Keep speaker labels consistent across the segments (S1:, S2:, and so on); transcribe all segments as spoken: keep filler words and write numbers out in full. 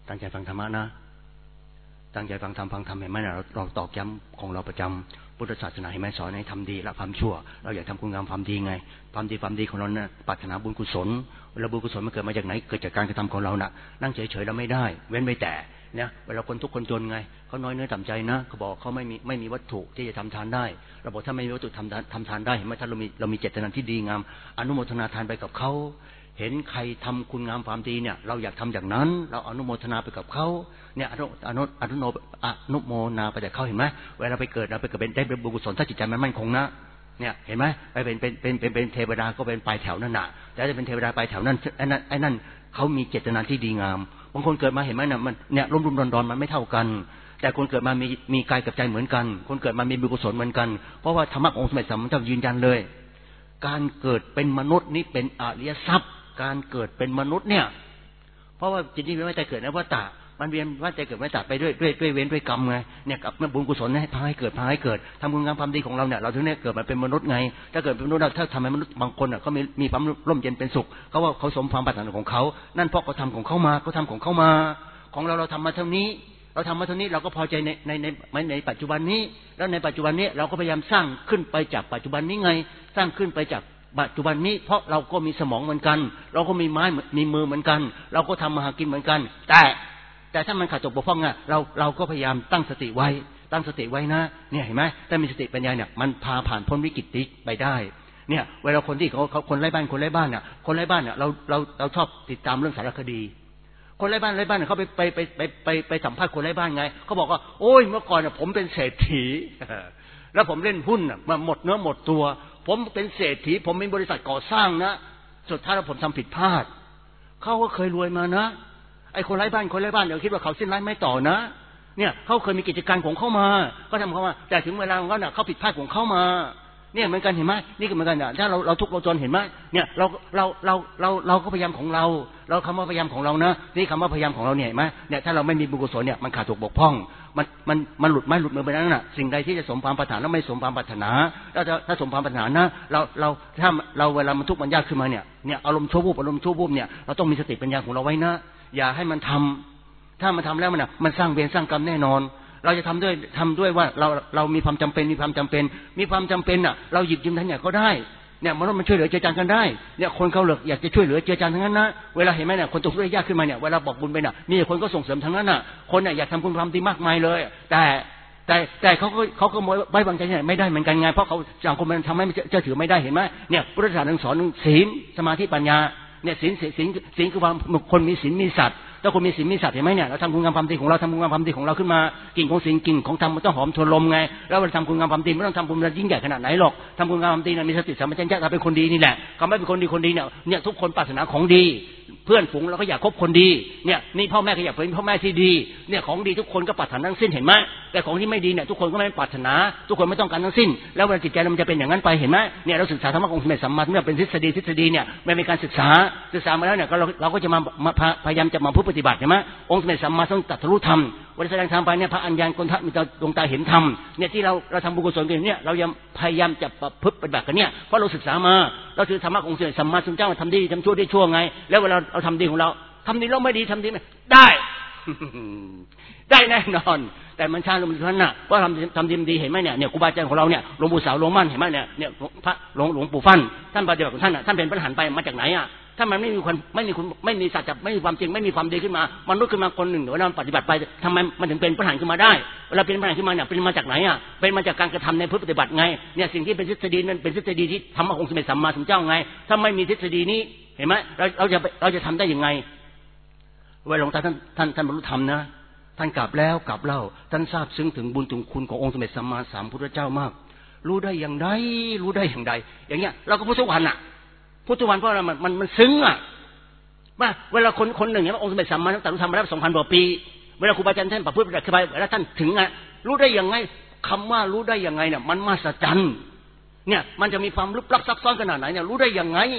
S1: ตั้งใจฟังธรรมะนะตั้งใจฟังธรรมฟังธรรมเห็นไหมนะเราเราตอกย้ำของเราประจำพุทธศาสนาเห็นไหมสอนให้ทำดีละความชั่วเราอยากทำคุณงามความดีไงความดีความดีของเราเนี่ยปรารถนาบุญกุศลเวลาบุญกุศลมันเกิดมาจากไหนเกิดจากการกระทำของเราน่ะนั่งเฉยๆเราไม่ได้เว้นไว้แต่เนี่ยเวลาคนทุกคนจนไงเขาน้อยเนื้อต่ำใจนะเขาบอกเขาไม่มีไม่มีวัตถุที่จะทำทานได้เราบอกถ้าไม่มีวัตถุทำทำทานได้เห็นไหมถ้าเรามีเรามีเจตนาที่ดีงามอนุโมทนาทานไปกับเขาเห็นใครทำคุณงามความดีเนี่ยเราอยากทำอย่างนั้นเราอนุโมทนาไปกับเขาเนี่ยอนุอนุอนุโนอนุโมนาไปจากเขาเห็นไหมเวลาไปเกิดเราไปเกิดเป็นได้เป็นบุญกุศลถ้าจิตใจมันมั่นคงนะเนี่ยเห็นไหมไปเป็นเป็นเป็นเป็นเป็นเทวดาก็เป็นปลายแถวนั่นน่ะแต่จะเป็นเทวดาปลายแถวนั่นไอ้นั่นไอ้นั่นเขามีเจตนาที่ดีงามบางคนเกิดมาเห็นไหมเนี่ยมันเนี่ยรุ่มรุ่มดอนดอนมันไม่เท่ากันแต่คนเกิดมามีมีกายกับใจเหมือนกันคนเกิดมามีบุญกุศลเหมือนกันเพราะว่าธรรมะองค์สมเด็จสัมมาสัมพุทธเจ้ายืนยันเลยการเกิดเป็นมนุษย์นี่เป็นอริยทรัพย์การเกิดเป็นมนุษย์เนี่ยเพราะว่าจิตนี้ไม่แต่เกิดนะว่าตามันเวียนว่าแต่เกิดไม่ตาไปด้วยด้วยด้วยเว้นด้วยกรรมไงเนี่ยกับบุญกุศลให้พาให้เกิดพาให้เกิดทำบุญงามความดีของเราเนี่ยเราถึงเนี่ยเกิดมาเป็นมนุษย์ไงถ้าเกิดเป็นมนุษย์ถ้าทำให้มนุษย์บางคนอ่ะเขามีมีความร่มเย็นเป็นสุขเขาว่าเขาสมความปรารถนาของเขานั่นเพราะเขาทำของเขามาเขาทำของเขามาของเราเราทำมาเท่านี้เราทำมาเท่านี้เราก็พอใจในในในในปัจจุบันนี้แล้วในปัจจุบันนี้เราก็พยายามสร้างขึ้นไปจากปัจจุบันนี้ไงสร้างขึ้นไปจากปัจจุบันนี้เพราะเราก็มีสมองเหมือนกันเราก็มีไม้มีมือเหมือนกันเราก็ทำมาหากินเหมือนกันแต่แต่ถ้ามันขาดตกบกพร่องอ่ะเราเราก็พยายามตั้งสติไว้ตั้งสติไว้นะเนี่ยเห็นไหมถ้ามีสติปัญญาเนี่ยมันพาผ่านพ้นวิกฤตนี้ไปได้เนี่ยเวลาคนที่เขาเขาคนไร้บ้านคนไร้บ้านเนี่ยคนไร้บ้านเนี่ยเราเราเราชอบติดตามเรื่องสารคดีคนไร้บ้านไร้บ้านเขาไปไปไปไปไปไปสัมภาษณ์คนไร้บ้านไงเขาบอกว่าโอ้ยเมื่อก่อนเนี่ยผมเป็นเศรษฐีแล้วผมเล่นหุ้นอ่ะมาหมดเนื้อหมดตัวผมเป็นเศรษฐีผมมีบริษัทก่อสร้างนะสุดท้ายแล้วผมทำผิดพลาดเขาก็เคยรวยมานะไอ้คนไร้บ้านคนไร้บ้านเดี๋ยวคิดว่าเขาสิ้นไร้ไม่ต่อนะเนี่ยเขาเคยมีกิจการของเขามาก็ทำเขามาแต่ถึงเวลาของเขาเนี่ยเขาผิดพลาดของเขามาเนี่ยเหมือนกันเห็นไหมนี่ก็เหมือนกันถ้าเราเราทุกข์เราจนเห็นไหมเนี่ยเราเราเราเราเราก็พยายามของเราเราคำว่าพยายามของเรานะนี่คำว่าพยายามของเราเนี่ยเห็นไหมเนี่ยถ้าเราไม่มีบุญกุศลเนี่ยมันขาดตกบกพร่องมันมันมันหลุดไม้หลุดมือไปนั่นน่ะสิ่งใดที่จะสมความปรารถนาแล้วไม่สมความปรารถนาถ้าถ้าสมความปรารถนานะเราเราถ้าเราเวลามันทุกข์มันยากขึ้นมาเนี่ยเนี่ยอารมณ์ชั่ววูบอารมณ์ชั่ววูบเนี่ยเราต้องมีสติปัญญาของเราไว้นะอย่าให้มันทำถ้ามันทำแล้วมันน่ะมันสร้างเวรสร้างกรรมแน่นอนเราจะทำด้วยทำด้วยว่าเราเรามีความจำเป็นมีความจำเป็นมีความจำเป็นน่ะเราหยิบยืมท่านเนี่ยก็ได้เนี่ยมันมันช่วยเหลือเจือจานกันได้เนี่ยคนเขาเหลืออยากจะช่วยเหลือเจือจานทั้งนั้นนะเวลาเห็นไหมเนี่ยคนตกทุกข์ยากขึ้นมาเนี่ยเวลาบอกบุญไปน่ะมีคนก็ส่งเสริมทั้งนั้นน่ะคนเนี่ยอยากทำคุณความดีมากมายเลยแต่แต่แต่เขาก็เขาก็ไว้วางใจไม่ได้เหมือนกันไงเพราะเขาสังคมมันทำให้เชื่อถือไม่ได้เห็นไหมเนี่ยพุทธศาสนาสอนศีลสมาธิปัญญาเนี่ยศีลศีลศีลคือความคนมีศีลมีสัตย์ถ้าคนมีศีลมีสัตย์เห็นไหมเนี่ยเราทำคุณงามความดีของเราทำคุณงามความดีของเราขึ้นมากิ่งของศีลกิ่งของธรรมมันต้องหอมทวนลมไงแล้วเราทำคุณงามความดีไม่ต้องทำบุญยิ่งใหญ่ขนาดไหนหรอกทำคุณงามความดีเนี่ยมีสติสัมปชัญญะเราเป็นคนดีนี่แหละคำว่าเป็นคนดีคนดีเนี่ยเนี่ยทุกคนปรารถนาของดีเพื่อนฝูงเราก็อยากคบคนดีเนี่ยนี่พ่อแม่ก็อยากเป็นพ่อแม่ที่ดีเนี่ยของดีทุกคนก็ปรารถนาทั้งสิ้นเห็นไหมแต่ของที่ไม่ดีเนี่ยทุกคนก็ไม่ปรารถนาทุกคนไม่ต้องการทั้งสิ้นแล้วเวลาจิตใจมันจะเป็นอย่างนั้นไปเห็นไหมเนี่ยเราศึกษาธรรมะองค์สมเด็จสัมมาสัมพุทธเจ้าเป็นทฤษฎีทฤษฎีเนี่ยไม่มีการศึกษาศึกษามาแล้วเนี่ยเราเราก็จะมาพยายามจะมาพูดปฏิบัติเห็นไหมองค์สมเด็จสัมมาสัมพุทธเจ้าตรัสรู้ธรรมวันแสดงธรรมไปเนี่ยพระอัญญาณโกณฑะมีดวงตาเห็นธรรมเนี่ยที่เราเราทำบุญกุศลกันเนี่ยเรายังพยายามจะประพฤติปฏิบัติกันเนี่ยเพราะเราศึกษามาเราถือธรรมะองค์สมเด็จสัมมาสัมพุทธเจ้าทำดีทำชั่วได้ชั่วไงแล้วเวลาเราทำดีของเราทำดีแล้วไม่ดีทำดีไหมได้ได้แน่นอนแต่มันช้าลงมันนั้นน่ะเพราะทำทำดีดีเห็นไหมเนี่ยเนี่ยครูบาอาจารย์ของเราเนี่ยหลวงปู่สาวหลวงมั่นเห็นไหมเนี่ยเนี่ยพระหลวงหลวงปู่ฟั่นท่านปฏิบัติของท่านน่ะท่านเป็นพระอรหันต์ไปมาจากไหนอ่ะถ้ามันไม่มีคนไม่มีคุณไม่มีสัจจะไม่มีความจริงไม่มีความดีขึ้นมามนุษย์ขึ้นมาคนหนึ่งเดี๋ยวเราปฏิบัติไปทำไมมันถึงเป็นพระอรหันต์ขึ้นมาได้เวลาเป็นพระอรหันต์ขึ้นมาเนี่ยเป็นมาจากไหนอ่ะเป็นมาจากการกระทำในพุทธปฏิบัติไงเนี่ยสิ่งที่เป็นทฤษฎีนั้นเป็นทฤษฎีที่ธรรมะองค์สมเด็จสัมมาสัมพุทธเจ้าไงถ้าไม่มีทฤษฎีนี้เห็นไหมเราเราจะเราจะทำได้ยังไงเวลาหลวงตาท่านท่านท่านบรรลุธรรมนะท่านกลับแล้วกลับเล่าท่านทราบซึ้งถึงบุญถึงคุณขององค์สมเด็จสัมมาสัมพุทธเจ้ามากรู้ได้อย่างใดรู้ได้อย่างใดอย่างเงี้ยเราก็พูดทุกวันอ่ะพูดทุกวันเพราะอะไรมันมันมันซึ้งอ่ะว่าเวลาคนคนหนึ่งเนี่ยองค์สมเด็จสัมมาสัมพุทธเจ้าทำมาแล้วสองพันกว่าปีเวลาครูบาอาจารย์ท่านประพฤติปฏิบัติแล้วท่านถึงอ่ะรู้ได้ยังไงคำว่ารู้ได้ยังไงเนี่ยมันมหัศจรรย์เนี่ยมันจะมีความลึกลับซับซ้อนขนาดไหนเนี่ยรู้ได้ยังไง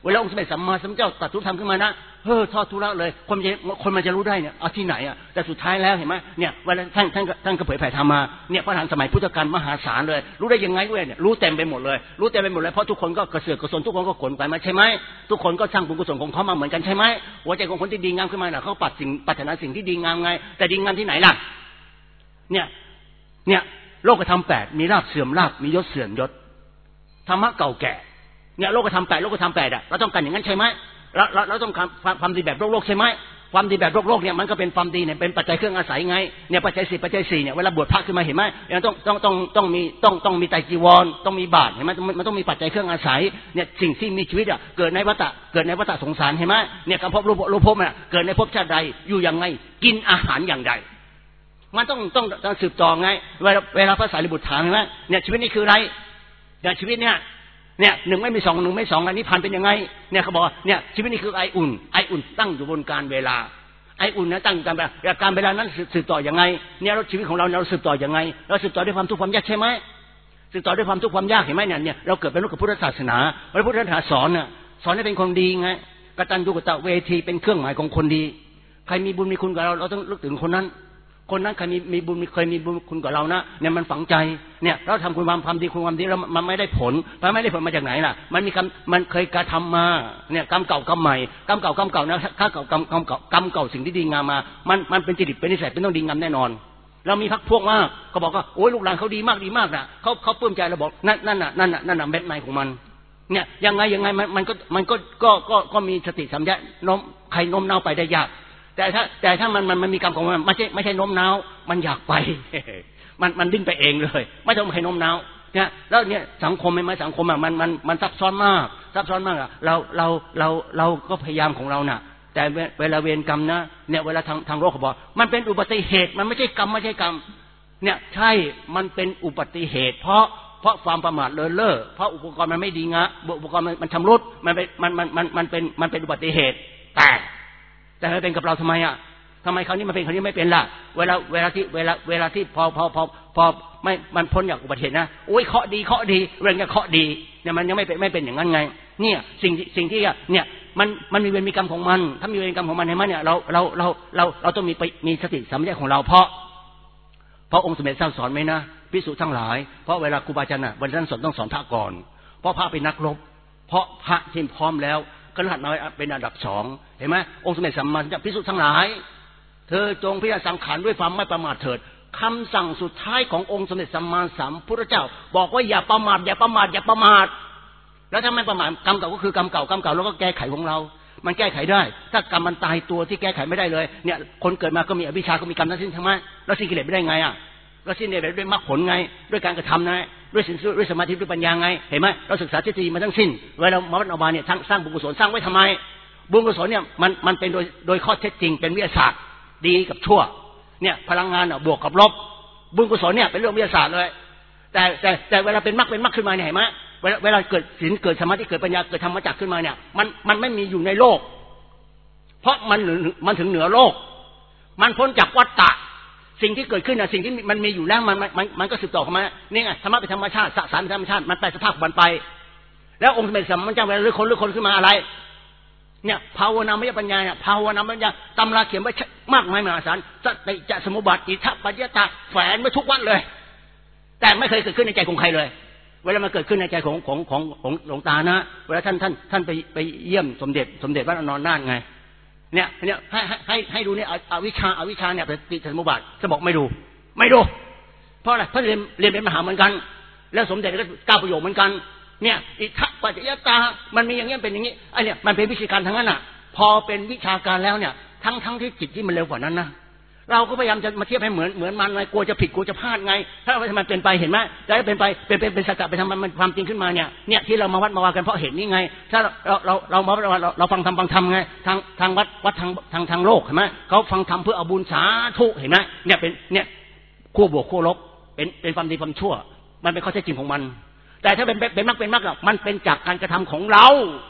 S1: เวลาองค์สมเด็จสัมมาสัมพุทธเจ้าตรัสรู้ธรรมขึ้นมานะเฮ้อทอดทุระเลยคนจะคนมันจะรู้ได้เนี่ยเอาที่ไหนอ่ะแต่สุดท้ายแล้วเห็นไหมเนี่ยเวลาท่านท่านท่านก็เผยแผ่ธรรมมาเนี่ยพระทานสมัยพุทธกาลมหาศาลเลยรู้ได้ยังไงด้วยเนี่ยรู้เต็มไปหมดเลยรู้เต็มไปหมดเลยเพราะทุกคนก็กระเสือกกระสนทุกคนก็ขนไปมาใช่ไหมทุกคนก็สร้างบุญกุศลของเขามาเหมือนกันใช่ไหมหัวใจของคนที่ดีงามขึ้นมาเนี่ยเขาปัดสิ่งปรารถนาสิ่งที่ดีงามไงแต่ดีงามที่ไหนล่ะเนี่ยเนี่ยโลกธรรมแปดมีลาภเสื่อมลาภมียศเสื่อมยศธรรมะเก่าแก่เนี่ยโลกธรรมแปดโลกธรรมแปดอ่ะเราต้องการอย่างนั้นใช่ไหมเราเราเราต้องการความดีแบบโลกโลกใช่ไหมความดีแบบโลกโลกเนี่ยมันก็เป็นความดีเนี่ยเป็นปัจจัยเครื่องอาศัยไงเนี่ยปัจจัยสี่ปัจจัยสี่เนี่ยเวลาบวชพระขึ้นมาเห็นไหมยังต้องต้องต้องต้องมีต้องต้องมีไตรจีวรต้องมีบาตรเห็นไหมมันต้องมีปัจจัยเครื่องอาศัยเนี่ยสิ่งที่มีชีวิตอ่ะเกิดในวัฏฏะเกิดในวัฏฏะสงสารเห็นไหมเนี่ยการพบรูปรูปภพเนี่ยเกิดในภพชาติใดอยู่อย่างไงกินอาหารอย่างใดมันต้องต้องต้องสืบต่อไงเวลาเวลาพระสารีบุตรถามใช่ไหมเนี่ยชีวิตนี้คืออะไรเนี่ยชีวิตเนี่ยเนี่ยหนึ่งไม่มีสองหนึ่งไม่สองอันนี้พันเป็นยังไงเนี่ยเขาบอกเนี่ยชีวิตนี้คือไออุ่นไออุ่นตั้งอยู่บนการเวลาไออุ่นนะตั้งการเวลาการเวลานั้นสืบต่อยังไงเนี่ยเราชีวิตของเราเราสืบต่อยังไงเราสืบต่อด้วยความทุกข์ความยากใช่ไหมสืบต่อด้วยความทุกข์ความยากเห็นไหมเนี่ยเนี่ยเราเกิดเป็นลูกกับพุทธศาสนาพระพุทธศาสนาสอนน่ะสอนให้เป็นคนดีไงกตัญญูกตเวทีเป็นเครื่องหมายของคนดีใครมีบุญมีคุณกับเราเราต้องนึกถึงคนนั้นคนนั้นใครมีมีบุญเคยมีบุญคุณกับเรานะเนี่ยมันฝังใจเนี่ยเราทำคุณความความดีคุณความดีแล้วมันไม่ได้ผลมันไม่ได้ผลมาจากไหนล่ะมันมีกรรมมันเคยกระทำมาเนี่ยกรรมเก่ากรรมใหม่กรรมเก่ากรรมเก่านะถ้าเก่ากรรมกรรมเก่ากรรมเก่าสิ่งที่ดีงามมามันมันเป็นจริตเป็นนิสัยเป็นต้องดีงามแน่นอนเรามีพักพวกมากก็บอกว่าโอ้ยลูกหลานเขาดีมากดีมากนะเขาเขาปลื้มใจเราบอกนั่นนั่นน่ะนั่นน่ะนั่นน่ะเม็ดในของมันเนี่ยยังไงยังไงมันมันก็มันก็ก็ก็ก็มีสติสัมยาโน้มใครโน้มน้าวไปได้ยากแต่ถ้าแต่ถ้ามันมันมันมีกรรมของมันไม่ใช่ไม่ใช่โน้มน้าวมันอยากไปมันมันดิ้นไปเองเลยไม่ต้องใครโน้มน้าวเนี่ยแล้วเนี่ยสังคมไม่ไหมสังคมอ่ะมันมันมันซับซ้อนมากซับซ้อนมากอ่ะเราเราเราเราก็พยายามของเราน่ะแต่เวลาเวรกรรมนะเนี่ยเวลาทางทางโลกเขาบอกมันเป็นอุบัติเหตุมันไม่ใช่กรรมไม่ใช่กรรมเนี่ยใช่มันเป็นอุบัติเหตุเพราะเพราะความประมาทเลินเล่อเพราะอุปกรณ์มันไม่ดีงะอุปกรณ์มันมันชำรุดมันเป็นมันมันมันมันเป็นมันเป็นอุบัติเหตุแต่แต่มันเป็นกับเราทำไมอ่ะทำไมคราวนี้มันเป็นคราวนี้ไม่เป็นล่ะเวลาเวลาที่เวลาเวลาที่พอพอพอพอไม่มันพ้นจากอุบัติเหตุนะโอ้ยเคาะดีเคาะดีเรื่องจะเคาะดีเนี่ยมันยังไม่เป็นไม่เป็นอย่างนั้นไงเนี่ยสิ่งสิ่งที่เนี่ยมันมันมีเวรมีกรรมของมันถ้ามีเวรกรรมของมันเห็นไหมเนี่ยเราเราเราเราเราต้องมีมีสติสัมปชัญญะของเราเพราะเพราะองค์สมเด็จเจ้าสอนไหมนะภิกษุทั้งหลายเพราะเวลาครูบาอาจารย์น่ะวันนั้นสอนต้องสอนพระก่อนเพราะพระเป็นนักรบเพราะพระที่พร้อมแล้วขนาดน้อยเป็นอันดับสองเห็นไหมองค์สมเด็จสัมมาสัมพุทธเจ้าภิกษุทั้งหลายเธอจงพิจารณาสังขารด้วยความไม่ประมาทเถิดคำสั่งสุดท้ายขององค์สมเด็จสัมมาสัมพุทธเจ้าบอกว่าอย่าประมาทอย่าประมาทอย่าประมาทแล้วถ้าไม่ประมาทกรรมเก่าก็คือกรรมเก่ากรรมเก่าแล้วก็แก้ไขของเรามันแก้ไขได้ถ้ากรรมมันตายตัวที่แก้ไขไม่ได้เลยเนี่ยคนเกิดมาก็มีอวิชชาก็มีกรรมทั้งสิ้นใช่ไหมแล้วสิ้นกิเลสไม่ได้ไงอ่ะแล้วสิ้นกิเลสด้วยมรรคผลไงด้วยการกระทำไงด้วยศีลด้วยสมาธิด้วยปัญญาไงเห็นไหมเราศึกษาทฤษฎีมาทั้งสิ้นเวลามาวัดออกมาเนี่ยทั้งสร้างบุญกุศลสร้างไว้ทำไมบุญกุศลเนี่ยมันมันเป็นโดยโดยข้อเท็จจริงเป็นวิทยาศาสตร์ดีกับชั่วเนี่ยพลังงานบวกกับลบบุญกุศลเนี่ยเป็นเรื่องวิทยาศาสตร์เลยแต่แต่แต่เวลาเป็นมรรคเป็นมรรคขึ้นมาเนี่ยเห็นไหมเวลาเวลาเกิดศีลเกิดสมาธิเกิดปัญญาเกิดธรรมจักรขึ้นมาเนี่ยมันมันไม่มีอยู่ในโลกเพราะมันมันถึงเหนือโลกมันพ้นจากวัฏฏะสิ่งที่เกิดขึ้นน่ะสิ่งที่มันมีอยู่แล้วมันมันมันก็สืบต่อเข้ามานี่ไงธรรมะเป็นธรรมชาติสสารเป็นธรรมชาติมันแปลสภาพของมันไปแล้วองค์สมเด็จสัมมาสัมพุทธเจ้าเวลาเลือกคนเลือกคนขึ้นมาอะไรเนี่ยภาวนามยปัญญาเนี่ยภาวนามปัญญาตำราเขียนไว้มากมายมหาศาลสติจะสมุปบาทอิทัปปัจจตาแฝงไว้ทุกวันเลยแต่ไม่เคยเกิดขึ้นในใจของใครเลยเวลามาเกิดขึ้นในใจของของของของหลวงตานะเวลาท่านท่านท่านไปไปเยี่ยมสมเด็จสมเด็จพระนอนน่านไงเนี่ยเนี่ยให้ให้ให้ดูเนี่ยอวิชชาอวิชชาเนี่ยปฏิสมุปบาทจะบอกไม่ดูไม่ดูเพราะอะไรเพราะเรียนเรียนเป็นมหาเหมือนกันแล้วสมเด็จก็ก้าวประโยคเหมือนกันเนี่ยอิทัปปัจจตามันมีอย่างเงี้ยเป็นอย่างงี้ไอเนี่ยมันเป็นวิชาการทั้งนั้นอ่ะพอเป็นวิชาการแล้วเนี่ยทั้งทั้งที่จิตที่มันเร็วกว่านั้นนะเราก็พยายามจะมาเทียบให้เหมือนเหมือนมันไงกลัวจะผิดกลัวจะพลาดไงถ้ามันเป็นไปเห็นไหมแล้วเป็นไปเป็นเป็นเป็นสัจจะไปทำมันความจริงขึ้นมาเนี่ยเนี่ยที่เรามาวัดมาวากันเพราะเห็นนี่ไงถ้าเราเราเรามาเราเราฟังธรรมฟังธรรมไงทางทางวัดวัดทางทางทางโลกเห็นไหมเขาฟังธรรมเพื่อเอาบุญสาธุเห็นไหมเนี่ยเป็นเนี่ยคู่บวกคู่ลบเป็นเป็นความดีความชั่วมันเป็นข้อเท็จจริงของมันแต่ถ้าเป็นเป็นมรรคเป็นมรรคอะมันเป็นจากการกระทำของเรา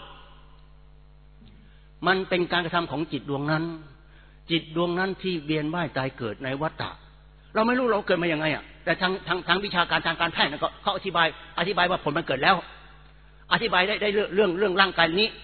S1: มันเป็นการกระทำของจิตดวงนั้นจิตดวงนั้นที่เวียนว่ายตายเกิดในวัฏฏะเราไม่รู้เราเกิดมาอย่างไงอ่ะแต่ทางทางทางวิชาการทางการแพทย์เขาเขาอธิบายอธิบายว่าผลมันเกิดแล้วอธิบายได้ได้เรื่องเรื่องร่างกายนี้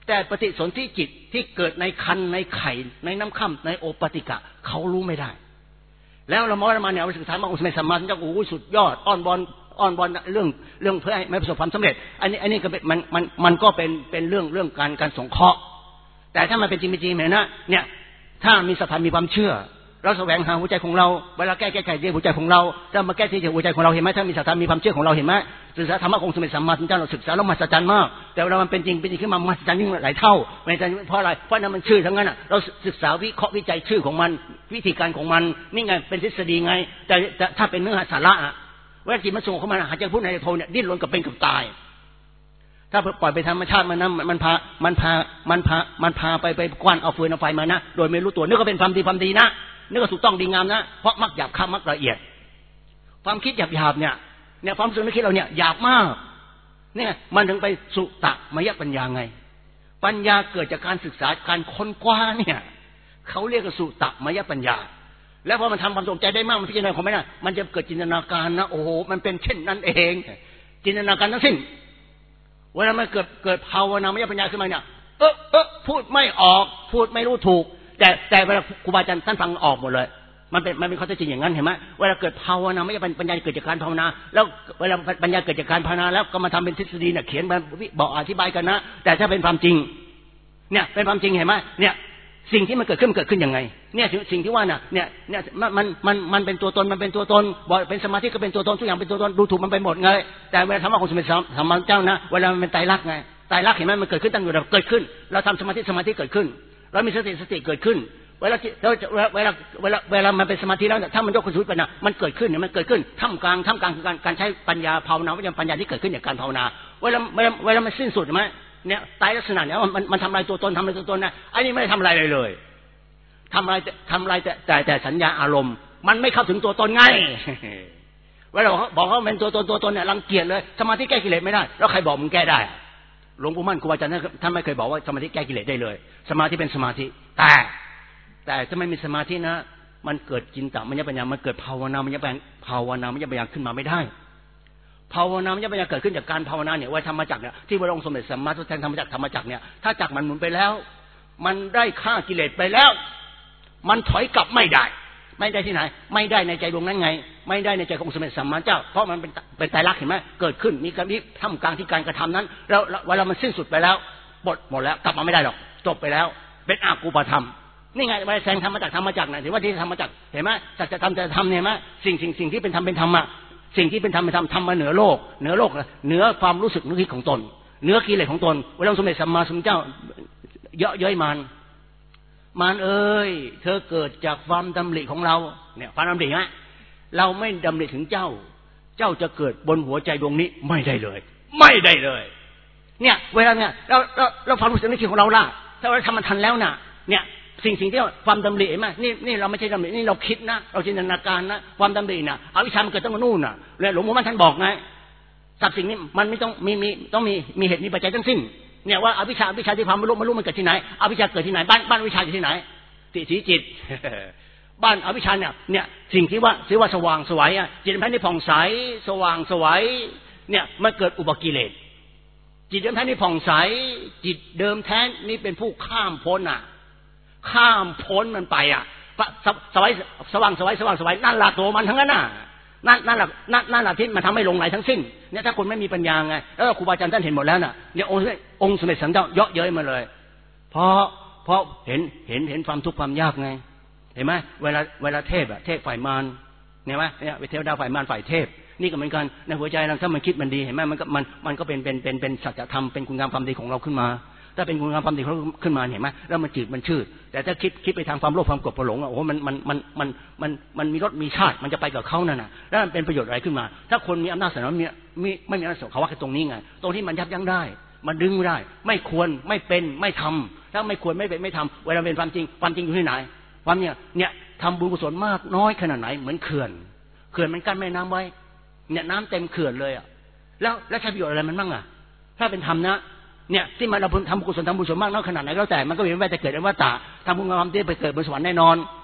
S2: แต่ปฏิสนธิจิตที่เกิดในคันในไข่ในน้ำค่ำในโอปติกะเขารู้ไม่ได้แล้วเรามองมาเนี่ยวิสุทธิธรรมองค์สมเด็จสัมมาสัมพุทธเจ้าโอ้สุดยอดอ้อนบอนอ้อนบอนเรื่องเรื่องเพื่อให้ไม่ประสบความสำเร็จอันนี้อันนี้ก็เป็นมันมันมันก็เป็นเป็นเรื่องเรื่องการการสงเคราะห์แต่ถ้ามันเป็นจริงจริงเนี่ยนะเนี่ยถ้ามีศรัทธามีความเชื่อเราแสวงหาหัวใจของเราเวลาแก้แก้ไขที่หัวใจของเราถ้ามาแก้ที่หัวใจของเราเห็นไหมถ้ามีศรัทธามีความเชื่อของเราเห็นไหมศึกษาธรรมะองค์สมเด็จสัมมาสัมพุทธเจ้าเราศึกษาแล้วมหัศจรรย์มากแต่เวลามันเป็นจริงเป็นจริงขึ้นมามหัศจรรย์ยิ่งหลายเท่าไม่ใช่เพราะอะไรเพราะนั้นมันชื่อทั้งนั้นอ่ะเราศึกษาวิเคราะห์วิจัยชื่อของมันวิธีการของมันนี่ไงเป็นทฤษฎีไงแต่ถ้าเป็นเนื้อหาสาระอ่ะเวลาจิตมันส่งเข้ามาหาใจพูดในโทเนี่ยดิ้นรนกับเป็นกับตายถ้าปล่อยไปธรรมชาติมันนะมันพามันพามันพามันพาไปไปกว้านเอาฟืนเอาไฟมานะโดยไม่รู้ตัวนึกว่าเป็นความดีความดีนะนึกว่าถูกต้องดีงามนะเพราะมักหยาบคายมักละเอียดความคิดหยาบๆเนี่ยเนี่ยความรู้สึกนึกคิดเราเนี่ยหยาบมากเนี่ยมันถึงไปสุตมยปัญญาไงปัญญาเกิดจากการศึกษาการค้นคว้าเนี่ยเขาเรียกว่าสุตมยปัญญาแล้วพอมันทำความสนใจได้มากมันพิจารณาของมันนะมันจะเกิดจินตนาการนะโอ้โหมันเป็นเช่นนั้นเองจินตนาการทั้งสิ้นเวลามันเกิดเกิดภาวนามยปัญญาขึ้นมาเนี่ยเออเออพูดไม่ออกพูดไม่รู้ถูกแต่แต่เวลาครูบาอาจารย์ท่านฟังออกหมดเลยมันเป็นมันเป็นข้อเท็จจริงอย่างนั้นเห็นไหมเวลาเกิดภาวนามยปัญญาเกิดจากการภาวนาแล้วเวลาปัญญาเกิดจากการภาวนาแล้วก็มาทำเป็นทฤษฎีเนี่ยเขียนมาบอกอธิบายกันนะแต่ถ้าเป็นความจริงเนี่ยเป็นความจริงเห็นไหมเนี่ยสิ่งที่มันเกิดขึ้นเกิดขึ้นยังไงเนี่ยสิ่งที่ว่าน่ะเนี่ยเนี่ยมันมันมันเป็นตัวตนมันเป็นตัวตนบอกเป็นสมาธิก็เป็นตัวตนทุกอย่างเป็นตัวตนดูถูกมันไปหมดไงแต่เวลาธรรมะของสมเด็จสัมมาสัมพุทธเจ้านะเวลามันเป็นไตรลักษณ์ไงไตรลักษณ์เห็นไหมมันเกิดขึ้นตั้งอยู่แล้วเกิดขึ้นเราทำสมาธิสมาธิเกิดขึ้นเรามีสติสติเกิดขึ้นเวลาเราเวลาเวลาเวลามันเป็นสมาธิแล้วถ้ามันยกคุณสุดไปนะมันเกิดขึ้นเนี่ยมันเกิดขึ้นท่ามกลางท่ามกลางคือการการใช้ปัญญาภาวนาวิญญาณปัญญาที่เกิดขึ้นจากการภาวนาเวลาเวลาเวลามันสิ้นสุดไหมเนี่ยไตรลักษณะเนี่ยมันมันทำลายตัวตนทำลายตัวตนนะอันนี้ไม่ได้ทำอะไรเลยเลยทำลายทำลายแต่แต่แต่สัญญาอารมณ์มันไม่เข้าถึงตัวตนไงเวลาบอกเขาเป็นตัวตนตัวตนเนี่ยรังเกียจเลยสมาธิแก้กิเลสไม่ได้แล้วใครบอกมึงแก้ได้หลวงปู่มั่นครูอาจารย์ท่านไม่เคยบอกว่าสมาธิแก้กิเลสได้เลยสมาธิเป็นสมาธิแต่แต่ถ้าไม่มีสมาธินะมันเกิดจินตมัญญปัญญามันเกิดภาวนามัญญปัญญาภาวนามัญญปัญญาขึ้นมาไม่ได้ภาวนามัญญปัญญาเกิดขึ้นจากการภาวนาเนี่ยว่าธรรมจักรเนี่ยที่พระองค์สมเด็จสัมมาสัมพุทธเจ้าธรรมจักรธรรมจักรเนี่ยถ้าจักรมันหมุนไปแล้วมันได้ฆ่ากิเลสไปแล้วมันถอยกลับไม่ได้ไม่ได้ที่ไหนไม่ได้ในใจดวงนั้นไงไม่ได้ในใจของสมเด็จสัมมาสัมพุทธเจ้าเพราะมันเป็นเป็นไตรลักษณ์เห็นไหมเกิดขึ้นมีการที่ท่ามกลางที่การกระทำนั้นแล้วเวลามันสิ้นสุดไปแล้วหมดหมดแล้วกลับมาไม่ได้หรอกจบไปแล้วเป็นอากูปธรรมนี่ไงไปแสงธรรมจักรธรรมจักรนะถือว่าที่ธรรมจักรเห็นไหมสัจธรรมจะทำเนี่ยไหมสิ่งสิ่งสิ่งที่เป็นธรรมเป็นธรรมะสิ่งที่เป็นธรรมเป็นธรรมทำมาเหนือโลกเหนือโลกเหนือความรู้สึกนึกคิดของตนเหนือกิเลสของตนเวลาสมเด็จสัมมาสัมพุทธเจ้าเยาะเย้ยมันมันเอ้ยเธอเกิดจากความดำริของเราเนี่ยความดำริฮะเราไม่ดำริถึงเจ้าเจ้าจะเกิดบนหัวใจดวงนี้ไม่ได้เลยไม่ได้เลยเนี่ยเวลาเนี่ยเราเราเราความรู้สึกนึกคิดของเราล่ะถ้าเราทำมันทันแล้วน่ะเนี่ยสิ่งสิ่งที่ความดำริไหมนี่นี่เราไม่ใช่ดำรินี่เราคิดนะเราจินตนาการนะความดำริน่ะอวิชชามันเกิดตั้งแต่นู่นน่ะแล้วหลวงปู่มั่นท่านบอกไงสับสิ่งนี้มันไม่ต้องมีมีต้องมีมีเหตุมีปัจจัยทั้งสิ้นเนี่ยว่าอวิชชาอวิชชาที่ความไม่รู้ไม่รู้มันเกิดที่ไหนอวิชชาเกิดที่ไหนบ้านบ้านอวิชชาอยู่ที่ไหนติสีจิต บ้านอวิชชาเนี่ยเนี่ยสิ่งที่ว่าที่ว่าสว่างสวยอ่ะจิตเป็นที่ผ่องใสสว่างสวยเนี่ยมันเกิดอุปกิเลสจิตเดิมแท้นี่ผ่องใสจิตเดิมแท้นี่เป็นผู้ข้ามพ้นอ่ะข้ามพ้นมันไปอ่ะสวายสว่างสวยสว่างสวยนั่นแหละตัวมันทั้งนั้นน่ะนั่นนั่นแหละนั่นนั่นแหละที่มันทำให้หลงไหลทั้งสิ้นเนี่ยถ้าคนไม่มีปัญญาไงแล้วครูบาอาจารย์ท่านเห็นหมดแล้วน่ะเนี่ยองค์องค์สมเด็จสัมมาสัมพุทธเจ้าเยาะเย้ยมาเลยเพราะเพราะเห็นเห็นเห็นความทุกข์ความยากไงเห็นไหมเวลาเวลาเทพอะเทพฝ่ายมารเนี่ยไหมเนี่ยเทวดาฝ่ายมารฝ่ายเทพนี่ก็เหมือนกันในหัวใจเราถ้ามันคิดมันดีเห็นไหมมันก็มันมันก็เป็นเป็นเป็นเป็นสัจธรรมเป็นคุณงามความดีของเราขึ้นมาถ้าเป็นคุณงามความดีของเราขึ้นมาเห็นไหมแล้วมันจืดมันชืดแต่ถ้าคิดคิดไปทางความโลภความโกรธความหลงอ่ะโอ้มันมันมันมันมันมันมีรสมีชาติมันจะไปกับเขานั่นน่ะแล้วมันเป็นประโยชน์อะไรขึ้นมาถ้าคนมีอำนาจสนับสนุนมีมีไม่มีอำนาจสนับสนุนเขาว่าแค่ตรงนี้ไงตรงที่มันยับยั้งได้มันดึงได้ไม่ควรไม่เป็นไม่ทำถ้าไม่ควรไม่เป็นไม่ทำเวลาเป็นความจริงความจริงอยู่ที่ไหนความเนี่ยเนี่ยทำบุญกุศลมากน้อยขนาดไหนเหมือนเขื่อนเขื่อนมันกั้นแม่น้ำไว้เนี่ยน้ำเต็มเขื่อนเลยอ่ะแล้วแล้วใช้ประโยชน์อะไรมันบ้างอ่ะถ้าเป็นธรรมนะเนี่ยที่มันเราทำกุศลทำบุญกุศลมากน้อยขนาดไหนแล้วแต่มันก็มีแม้แต่เกิดในวัฏฏะทำบุญงามที่ไปเกิดบนสวรรค์แน่นอน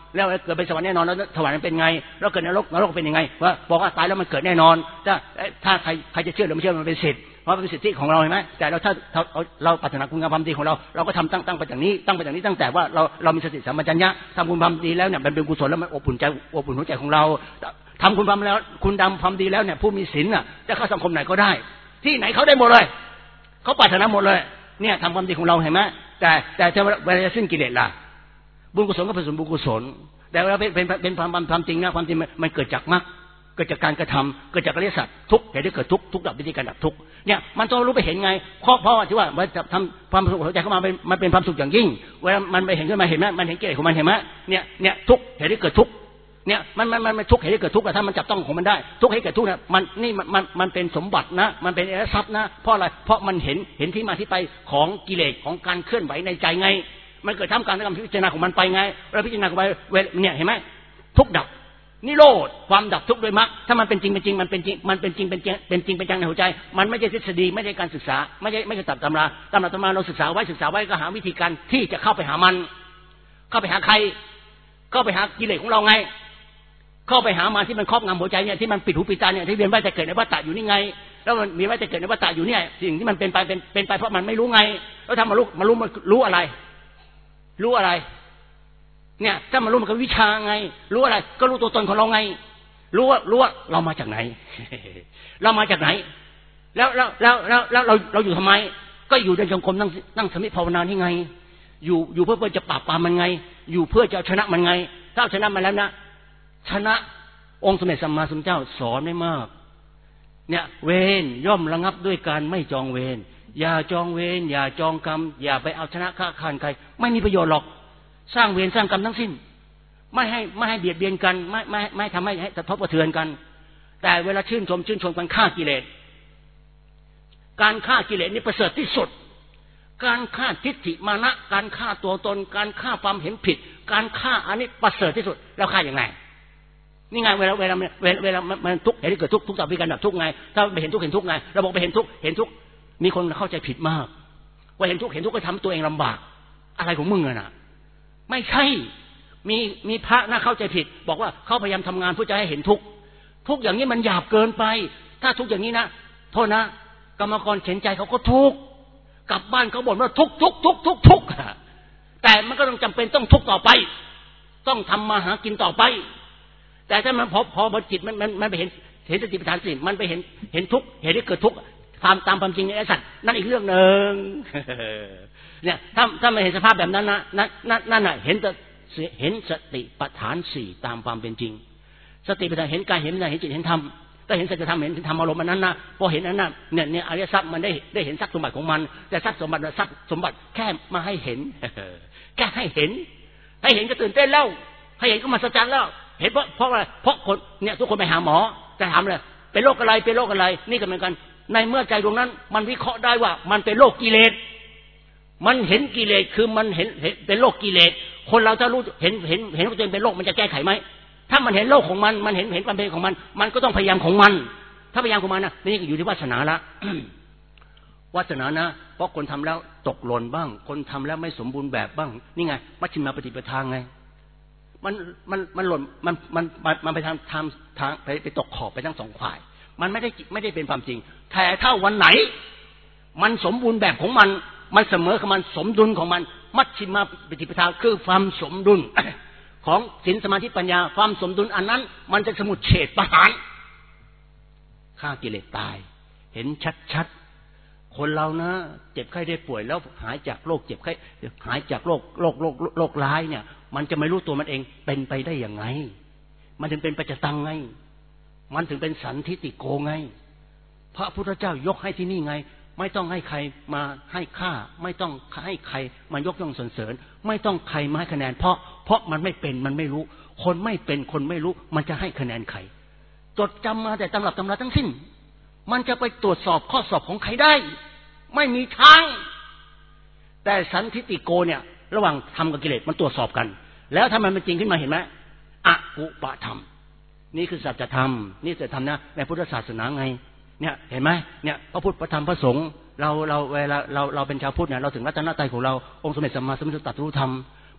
S2: แล้วเกิดไปสวรรค์แน่นอนแล้วสวรรค์เป็นไงแล้วเกิดนรกนรกเป็นยังไงว่าบอกว่าตายแล้วมันเกิดแน่นอนถ้าถ้าใครใครจะเชื่อหรือไม่เชื่อมันเป็นสิทธิ์เพราะเป็นสิทธิของเราเห็นไหมแต่เราถ้าเราปรารถนาคุณงามความดีของเราเราก็ทำตั้งตั้งไปอย่างนี้ตั้งไปอย่างนี้ตั้งแต่ว่าเราเรามีสติสัมปชัญญะทำคุณความดีแล้วเนี่ยมันเป็นกุศลแล้วมันอบอุ่นใจอบอุ่นหัวใจของเราทำคุณความแล้วคุณดำความดีแล้วเนี่ยผู้มีศีลน่ะจะเข้าสังคมไหนก็ได้ที่ไหนเขาได้หมดเลยเขาปรารถนาหมดเลยเนี่ยทำความดีของเราเห็นไหมแต่แต่เวลาจะสิ้นกิเลสล่ะบุญกุศลก็เป็นส่วนบุญกุศลแต่เวลาเป็นเป็นเป็นความความจริงนะความจริงมันเกิดจากมรรคเกิดจากการกระทำเกิดจากอริยสัจทุกเหตุที่เกิดทุกทุกดับวิธีการดับทุกเนี่ยมันต้องรู้ไปเห็นไงเพราะเพราะที่ว่ามันจะทำความสุขหัวใจเข้ามาเป็นมันเป็นความสุขอย่างยิ่งเวลามันไปเห็นขึ้นมาเห็นไหมมันเห็นกิเลสของมันเห็นไหมเนี่ยเนี่ยทุกเหตุที่เกิดทุกเนี่ยมันมันมันทุกเหตุที่เกิดทุกถ้ามันจับต้องของมันได้ทุกเหตุเกิดทุกเนี่ยมันนี่มันมันมันเป็นสมบัตินะมันเป็นอริยทรัพย์นะเพราะอะไรเพราะมันเห็นเห็นที่มาที่ไปของกิเลสของการเคลื่อนไหวในใจไงมันเกิดทำการทำพิจารณาของมันไปไงเราพิจารณาไปเนี่ยเห็นไหมทุกดับนิโรธความดับทุกข์โดยมรรคถ้ามันเป็นจริงเป็นจริงมันเป็นจริงมันเป็นจริงเป็นจริงเป็นจริงเป็นจังในหัวใจมันไม่ใช่ทฤษฎีไม่ใช่การศึกษาไม่ใช่ไม่ใช่ตัดตำราตำราตำราเราศึกษาไว้ศึกษาไว้ก็หาวิธีการที่จะเข้าไปหามันเข้าไปหาใครเข้าไปหากิเลสของเราไงเข้าไปหามาที่มันครอบงำหัวใจเนี่ยที่มันปิดหูปิดตาเนี่ยที่เวียนว่ายแต่เกิดในวัฏฏะอยู่นี่ไงแล้วมันมีว่ายแต่เกิดในวัฏฏะอยู่เนี่ยสิ่งที่มันเป็นไปเป็นเป็นไปเพราะมันไม่รู้ไงแล้วถ้ามารู้มารู้มารู้อะไรรู้อะไรเนี่ยถ้ามันรู้มันก็วิชาไงรู้อะไรก็รู้ตัวตนของเราไงรู้ว่ารู้ว่าเรามาจากไหน เรามาจากไหนแล้วแล้วแล้วแล้วแล้วเราเราอยู่ทำไมก็อยู่ในจงกรมนั่งนั่งสมาธิภาวนาที่ไงอยู่อยู่เพื่อเพื่อจะปราบปรามมันไงอยู่เพื่อจะชนะมันไงถ้าชนะมันแล้วนะชนะองค์สมเด็จสัมมาสัมพุทธเจ้าสอนได้มากเนี่ยเวรย่อมระงับด้วยการไม่จองเวรอย่าจองเวรอย่าจองกรรมอย่าไปเอาชนะฆ่าฆ่าใครไม่มีประโยชน์หรอกสร้างเวรสร้างกรรมทั้งสิ้นไม่ให้ไม่ให้เบียดเบียนกันไม่ไม่ไม่ทำให้ให้กระทบกระเทือนกันแต่เวลาชื่นชมชื่นชมกันฆ่ากิเลสการฆ่ากิเลสนี่ประเสริฐที่สุดการฆ่าทิฏฐิมานะการฆ่าตัวตนการฆ่าความเห็นผิดการฆ่าอันนี้ประเสริฐที่สุดแล้วฆ่าอย่างไรนี่ไงเวลาเวลาเวลาเวลามันทุกข์เหตุที่เกิดทุกข์ทุกข์ดับวิธีการดับทุกข์ไงถ้าไปเห็นทุกข์เห็นทุกข์ไงเราบอกไปเห็นทุกข์เห็นทุกข์มีคนเข้าใจผิดมากว่าเห็นทุกข์เห็นทุกข์ก็ทำตัวเองลำบากอะไรของมึงอะน่ะไม่ใช่มีมีพระน่าเข้าใจผิดบอกว่าเขาพยายามทำงานเพื่อจะให้เห็นทุกข์ทุกข์อย่างนี้มันหยาบเกินไปถ้าทุกข์อย่างนี้นะโทษนะกรรมกรเข็นใจเขาก็ทุกข์กลับบ้านเขาบ่นว่าทุกข์ทุกข์ทุกข์ทุกข์ทุกข์แต่มันก็ต้องจำเป็นต้องทุกข์ต่อไปต้องทำมาหากินต่อไปแต่ถ้ามันพอพอจิตมันมันมันไปเห็นเห็นสติปัฏฐานสี่มันไปเห็นเห็นทุกข์เห็นที่เกิดทุกข์ตามตามความจริงในสัตว์นั่นอีกเรื่องหนึ่งเนี่ยถ้าถ้าไม่เห็นสภาพแบบนั้นนะนั่นนั่นน่ะเห็นแต่เห็นสติปัฏฐานสี่ตามความเป็นจริงสติปัฏฐานเห็นกายเห็นใจเห็นจิตเห็นธรรมถ้าเห็นสัจธรรมเห็นธรรมอารมณ์นั้นนะพอเห็นนั้นน่ะเนี่ยเนี่ยอริยทรัพย์มันได้ได้เห็นทรัพย์สมบัติของมันแต่ทรัพย์สมบัติทรัพย์สมบัติแค่มาให้เห็นแค่ให้เห็นให้เห็นก็ตื่นเต้นแล้วให้เห็นก็มหัศจรรย์แล้วเห็นเพราะเพราะอะไรเพราะคนเนี่ยทุกคนไปหาหมอจะถามเลยเป็นโรคอะไรเป็นโรคอะไรนี่ก็เหมือนกันในเมื่อใจดวงนั้นมันวิเคราะห์ได้ว่ามันเป็นโรคกิเลสมันเห็นกิเลสคือมันเห็นเห็นเป็นโรคกิเลสคนเราถ้ารู้เห็นเห็นเห็นว่าตัวเองเป็นโรคมันจะแก้ไขไหมถ้ามันเห็นโรคของมันมันเห็นเห็นความเป็นของมันมันก็ต้องพยายามของมันถ้าพยายามของมันนะนี่อยู่ที่วาสนาละ วาสนานะเพราะคนทำแล้วตกหล่นบ้างคนทำแล้วไม่สมบูรณ์แบบบ้างนี่ไงมัชฌิมาปฏิปทาไงมันมันมันหล่นมันมันมันไปทางทางทางไปไปตกขอบไปทั้งสองฝ่ายมันไม่ได้ไม่ได้เป็นความจริงแต่ถ้าวันไหนมันสมบูรณ์แบบของมันมันเสมอของมันสมดุลของมันมัชฌิมาปฏิปทาคือความสมดุล ของศีลสมาธิปัญญาความสมดุลอันนั้นมันจะสมุทเฉดประหารฆ่ากิเลสตายเห็นชัดๆคนเรานะเจ็บไข้ได้ป่วยแล้วหายจากโรคเจ็บไข้หายจากโรคโรคโรคโรคร้ายเนี่ยมันจะไม่รู้ตัวมันเองเป็นไปได้อย่างไงมันถึงเป็นปัจจตังไงมันถึงเป็นสันทิติโกไงพระพุทธเจ้ายกให้ที่นี่ไงไม่ต้องให้ใครมาให้ค่าไม่ต้องให้ใครมายกย่องสรรเสริญไม่ต้องใครมาให้คะแนนเพราะเพราะมันไม่เป็นมันไม่รู้คนไม่เป็นคนไม่รู้มันจะให้คะแนนใครจดจำมาแต่ตำรับตำราทั้งสิ้นมันจะไปตรวจสอบข้อสอบของใครได้ไม่มีทางแต่สันทิติโกเนี่ยระหว่างธรรมกับกิเลสมันตรวจสอบกันแล้วถ้ามันเป็นจริงขึ้นมาเห็นไหมอกุปธรรมนี่คือสัจธรรมนี่สัจธรรมนะในพุทธศาสนาไงเนี่ยเห็นไหมเนี่ยพระพุทธพระธรรมพระสงฆ์เราเราเวลาเราเราเป็นชาวพุทธเนี่ยเราถึงรัตนตรัยของเราองค์สมเด็จสัมมาสัมพุทธตรัสรู้ธรรม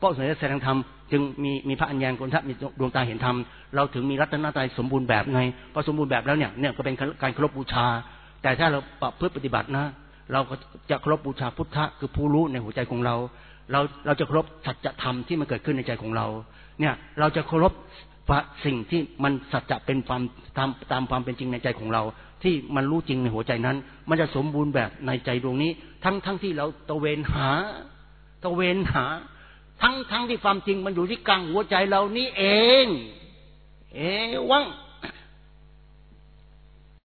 S2: เพราะสมเด็จแสดงธรรมจึงมีมีพระอัญญาโกณฑะมีดวงตาเห็นธรรมเราถึงมีรัตนตรัยสมบูรณ์แบบไงพอสมบูรณ์แบบแล้วเนี่ยเนี่ยก็เป็นการเคารพบูชาแต่ถ้าเราประพฤติปฏิบัตินะเราก็จะเคารพบูชาพุทธะคือผู้รู้ในหัวใจของเราเราเราจะเคารพสัจธรรมที่มันเกิดขึ้นในใจของเราเนี่ยเราจะเคารพสิ่งที่มันสัจจะเป็นความตามตามความเป็นจริงในใจของเราที่มันรู้จริงในหัวใจนั้นมันจะสมบูรณ์แบบในใจดวงนี้ทั้งทั้งที่เราตะเวนหาตะเวนหาทั้งทั้งที่ความจริงมันอยู่ที่กลางหัวใจเรานี่เองเอวัง